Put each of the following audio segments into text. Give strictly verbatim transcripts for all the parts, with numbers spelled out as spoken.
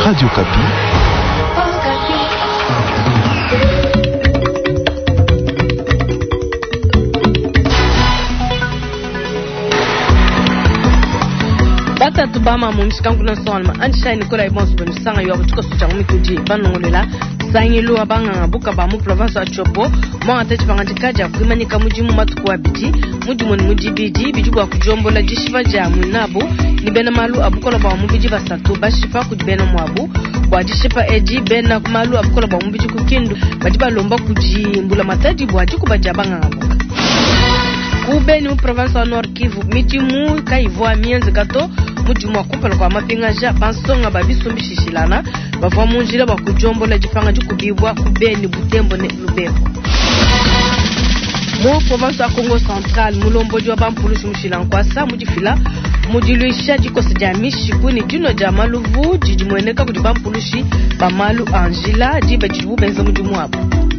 Radio Kapi. Bata tubama mumishikangu na sonma ansha Nicolas Ibonso bemisanga yo abutuko suchangu mikuji banongolela sangilu abanga buka ba mu province a Chopo mo atati bangajikaja kuimanyika mujimu matuku wa biji mujimu ni mujibiji bijubu wa kujombola jishiva ja mwinabu ni bena malu abukola ba mu biji basatu bashifa kujibena mwabu bwa jishipa eji bena malu abukola ba mu biji kukindu bajiba lomba kujimbula mataji bwa jiku bajabanga abuka kubeni mu province wa Nord Kivu mijimu kaivwa mienze gato mujimu wakumpala kwa mapingaja bansonga babisumbi shishilana bavwa munjila bakujombola jipanga jukubibwa kubeni Butembo ne Lubero. Mu province wa Congo Central mulombo jwa bampulushi mushilankwasa mujifila mujiluisha jikosa jamishi kuni juno jamaluvu jijimweneka kujibampulushi bamalu Angela jiba jibu benza mujimu wabu.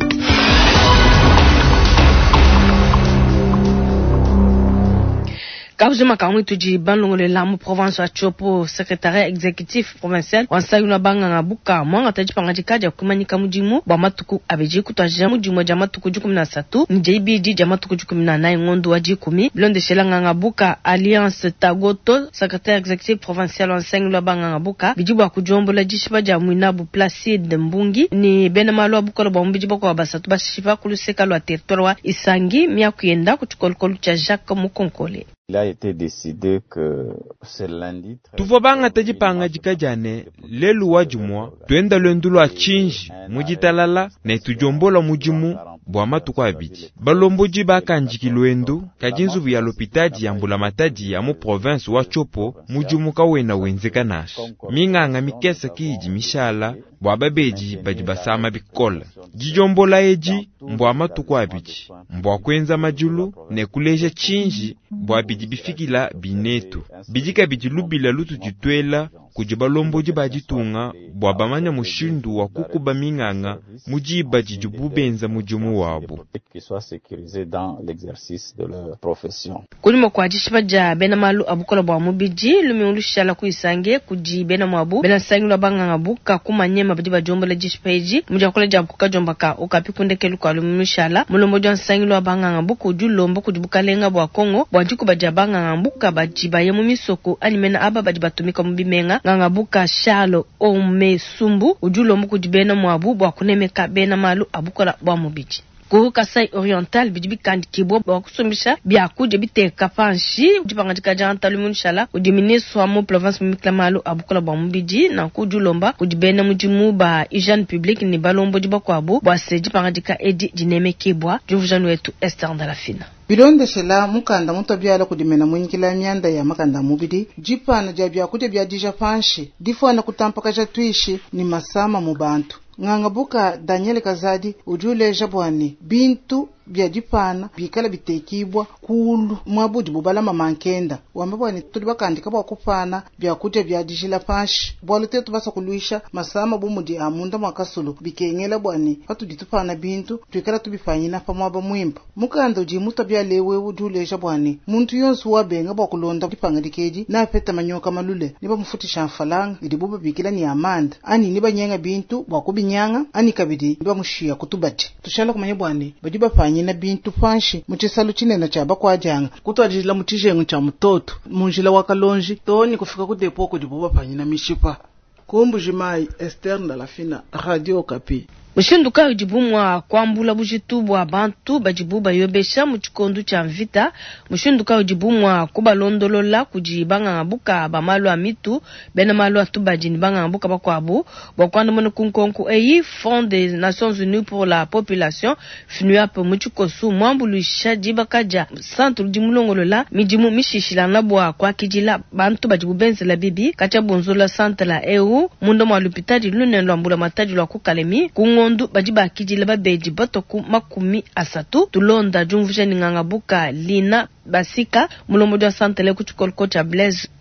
Kabjuma kamwi tuji banlongole la mu province wa Chopo secrétaire exécutif provincial wansayuna banga ngabuka mwanga tajipanga jikaja kumanyika mujimu ba matuku abeji kutwaje mujimu ja matuku kumi na tatu ni J B D ja matuku kumi na nane ngondo wa jikumi blonde shelanga ngabuka alliance tagoto secrétaire exécutif provincial wansayuna banga ngabuka bijibu akujombola jishiba ja mwinabu Placide Mbungi ni benamalo abukola ba mbijibu kwa basatu bashifa kuluseka lwa territoire wa Isangi miakuyenda kutukolkolu cha Jacques Mukonkole. Il a été décidé que ce lundi tuvobanga tajipanga jikajane lelu wajumwa tuenda lwendulo achinji mujitalala na tujombola mujimu bwa matuku abiji balomboji bakanjiki lwendu kajinzu vya lopitaji yambula mataji ya mu province wa Chopo mujimu kawena wenzeka nasho minganga mikesa kiji mishala bwa babeji bajibasama bikola jijombola eji mbwa matuku abiji mbwa kwenza majulu ne kuleja chinji bwa biji bifikila binetu bijika bijilubila lutu jitwela kujibalombo jibajitunga bwa bamanya mushindu wa kukuba minganga mujiba jijububenza mujumu wabo qui soit sécurisé dans l'exercice de leur profession. Kulimo kwa jishiba ja bena malu abukola bwa mubiji lumiulushala kuisange kuji bena mwabu bena sangi lwa banga ngabuka kumanyema bajiba jombo la jishiba eji muja kule jabu kuka jombaka ukapikundeke luka lumiulushala mulombo jwa sangi lwa banga ngabuka ujulombo kujibuka lenga bwa Kongo bwa jiku bajabanga ngabuka bajiba yemu misoko animena aba bajiba tumika mubimenga ngabuka shalo ome sumbu ujulo muku dibena mwabu bwa kunemeka bena malu abukola bwa mubiji ku Kasai Oriental bijibi kandi kibo bwa kusumbisha bya kuje biteka panshi jipanga jikajanta lumushala udiministre mu province mikla malu abukola bwa mubiji na kujulomba kudibena mujimu ba hygiène publique ni balombo jiba kwabu bwa seji panga jika edi jinemekebwa juvujanu wetu Esther Ndalafina. Bilonde shela mukanda muto byala kudimena mwinkila myanda ya makanda mubidi jipana jabya kute bya dija panshi difona kutampaka jatwishi ni masama mu bantu ngangabuka Daniel Kazadi ujule jabwani bintu bya dipana bikala bitekibwa kulu mwabudi bubala mamankenda wambabwani tuli bakandika bwa kupana bya kute bya dijila panshi bwalute tubasa kuluisha masama bumudi amunda mwakasulu bikengela bwani patu ditupana bintu twikala tubifanyina pamwaba mwimpa mukanda ujimuta bya lewe ujule jabwani muntu yonsu wabenga bwa kulonda dipanga dikeji na peta manyoka malule niba mufutisha mfalanga idibuba bikila ni amanda ani niba nyenga bintu bwa kubinyanga ani kabidi niba mushia kutubati tushala kumanya bwani badiba na bintu panshi muchisalu chinena chaba kwa janga kutwajila mutijengu cha mtoto munjila wakalonji toni kufika kudepo kudibuba panyina mishipa kumbu jimai Esther Ndalafina Radio Kapi. Mushinduka ujibumwa kwambula bujitu bwa bantu bajibu bayobesha muchikondu cha mvita mushinduka ujibumwa kubalondolola kujibanga ngabuka bamalu amitu bena malu atubajini banga ngabuka bakwabu bokwanda mono kunkonku eyi Fonds des Nations Unies pour la Population FNUAP muchikosu mwambulu shajiba kaja centre dimulongolola mijimu mishishila nabwa kwa kijila bantu bajibu benze la bibi kacha bonzola centre la E U mundo mwa lupitaji lunenlo ambula mataji lwa kukalemi kungo ndu bajiba kijile babeji batoku makumi asatu tulonda jumvuje nganga buka lina basika mulombo jwa santele kuchukolko cha Blaise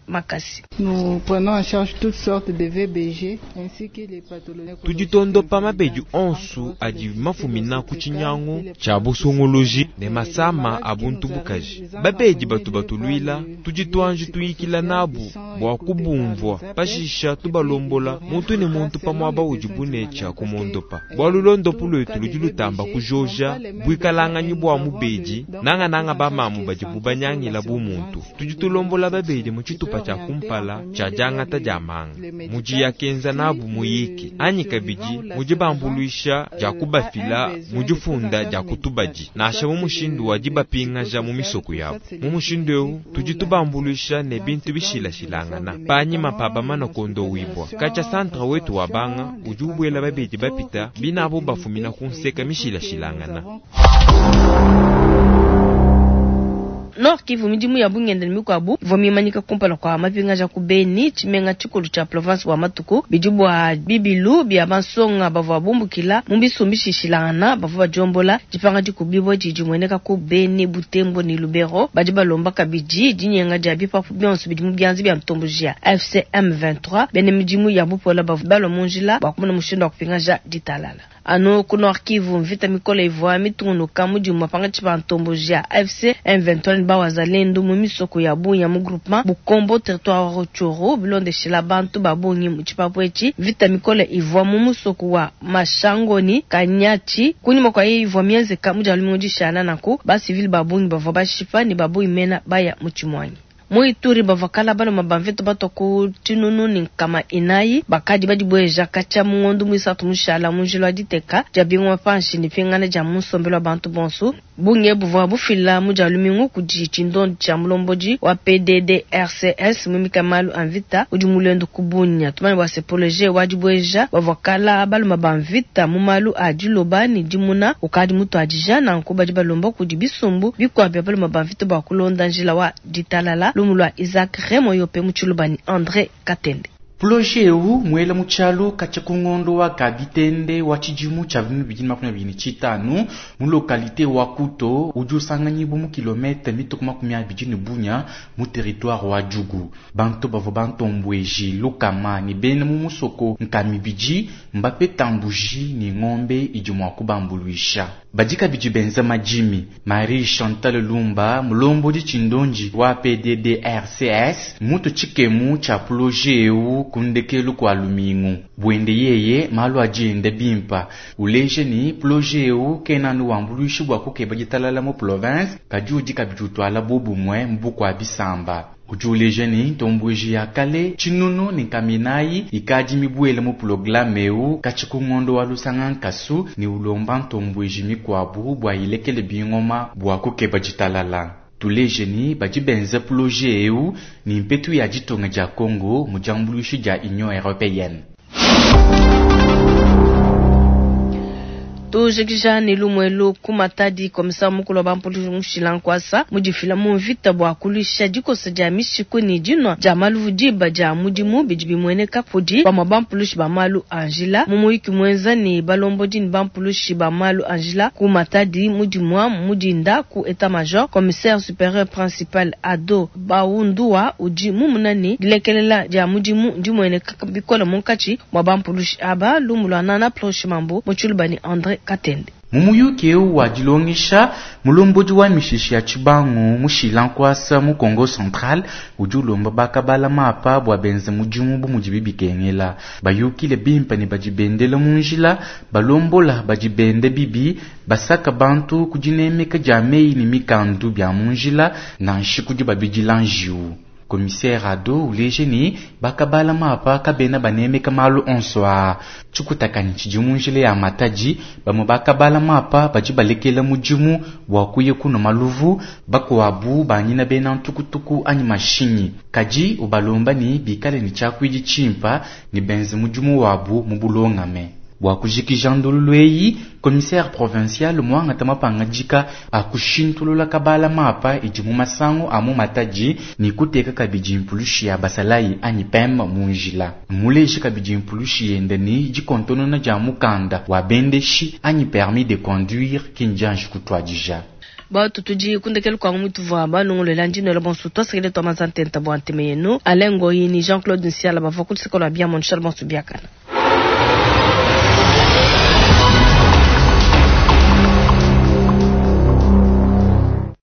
makasi. Nous prenons en charge toutes sortes de V B G ainsi que les pathologies. Tujitondopa mabeji onsu aji mafumina kuchinyango cha busongoloji ne masama abuntu bukaji babeji batu batuluila tujitwanji tuyikila nabu bwa kubumvwa pashisha tubalombola muntu ne muntu pamwaba ujibune cha kumondopa bwalulondopu lwetu lujilutamba kujoja bwikalanganyi bwa mubeji nanga nanga bamamu bajibu banyangila bumuntu tujitulombola babeji muchitupa cha kumpala cha jangata jamanga muji yakenza nabu muyiki anyi kabiji mujibambuluisha jakubafila mujifunda jakutubaji na asha mumushindu wajiba pinga ja mumisoku yabo mumushindu tujitubambuluisha ne bintu bishila shilangana panyi mapaba mana kondo wibwa kacha santra wetu wabanga ujubwela babeji bapita binabo bafumina kunseka mishila shilangana. Nord Kivu midimu ya bungende mikwabu vomimanyika kumpala kwa mapinga ja kubeni chimenga chikulu cha province wa Matuku bijubu wa bibilu bia bansonga bavwa bumbukila mumbisu shilangana bavwa jombola jipanga jikubibo jijumweneka kubeni Butembo ni Lubero bajiba lomba kabiji jinyenga jabi papu bionsu bidimu bianzi bia mtombujia F C M vingt-trois bene midimu ya bupola bavubalo munjila bakumuna mushindo wa kupinga ja ditalala. Ano kuno Kivu mvita mikola ivwa mitungu kamuji mwapanga chipa ntombojia F C M vingt-trois ba wazalendo mumisoko ya bunya mu groupement Bukombo territoire Rochoro bilonde shila bantu babonyi muchipa pwechi vita mikola ivwa mumusoko wa Mashangoni Kanyachi kunyuma kwa hii ivwa mienze kamuji alumunji shana nako basi vile babonyi bavwa bashipa ni babu imena baya muchimwanyi. Muituri bavakala bano mabamveto batoko tinunu ni kama inayi bakadi badibweja kacha mungondu mwisatu mushala munjilo aditeka jabingwa panshi ni pingana ja musombelo bantu bonsu bunge buvwa bufila mujalumingu kujichindon cha mulomboji wa P D D R C S mumika malu anvita ujumulendo kubunya tumani wa sepoloje wadibweja bavakala balo mabamvita mumalu ajilobani dimuna ukadi mutu ajijana nkuba jibalombo kudibisumbu bikwa balo mabamvita bakulonda njila wa ditalala lumulwa Isaac Remo yope muchulubani André Katende. Projet huu mwela muchalo kachakungondo wa kabitende wa chijimu cha vinu bijini makuna bijini chitanu mu lokalite wa Kuto uju sanganyibu mu kilometre mitokuma kumia bijini Bunya mu territoire wa Jugu banto bavo banto mbweji lukama ni bene mu musoko nkami biji mbape tambuji ni ngombe ijumu wakubambuluisha badika biji benza majimi Marie Chantal Lumba mulombo di chindonji wa P D D R C S mutu chikemu cha projet huu kundekelu kwa lumingu bwende yeye malu ajende bimpa uleje ni projet huu kenanu wambuluishi bwa kukeba jitalala mu province kajuji kabijutwala bubu mwe mbuku abisamba ujuleje ni tombweji ya kale chinunu ni kaminayi ikaji mibwele mu programme huu kachikungondo wa lusangan kasu ni ulomba tombweji mikwabu bwa ilekele bingoma bwa kukeba jitalala. Tuleje ni bajibenze projet eu ni mpetu ya jitonga ja Congo mujambulushi ja Union Européenne. Tujekija ni lumwelo kumatadi komisa mukulu bampulu mushilankwasa mujifila mu vita bwa kulisha jikosa ja mishiko ni jino ja malu jiba ja mujimu bijibi mwene kapudi ba mabampulushi ba malu Angela mumuiki mwenza ni balombo jini bampulushi ba malu Angela kumatadi mujimwa mujinda ku etat major commissaire supérieur principal ado baundua uji mumunani dilekelela ja mujimu ndimwene bikola munkachi mabampulushi aba lumulwa nana ploshi mambo muchulubani André Katende. Mumuyuke wa jilongisha mulomboji wa mishishi ya chibangu mushilankwasa mu Congo Central ujulomba bakabala mapa bwa benze mujimu bu mujibibi kengela bayukile bimpa ni bajibendela munjila balombola bajibende bibi basaka bantu kujinemeka jamei ni mikandu bya munjila na nshikuji babijilanjiu. Commissaire ado uleje ni bakabala mapa kabena baneme kamalu onswa chukutakani chijumunjile ya mataji bamu bakabala mapa bajibalekela mujimu wakuye kuno maluvu bakwabu banyina bena ntukutuku anyi mashinyi kaji ubalomba ni bikale ni chakwiji chimpa ni benze mujimu wabu mubulongame wakujiki jandolulweyi commissaire provincial mwanga tamapanga jika akushintulula kabala mapa ijimu masango amu mataji ni kuteka kabiji mpulushi ya basalayi anyi pema munjila muleshi kabiji mpulushi yendeni jikontono na jamu kanda wabendeshi anyi permis de conduire kinjanji kutwa jija. ba tutuji kundekelu kwa mutu vwa ba nongolo lanji no bon suto sekele to mazantenta bo antemeyeno alengo yini Jean-Claude Nsiala ba fakul sekola bien mon charbon subiakana.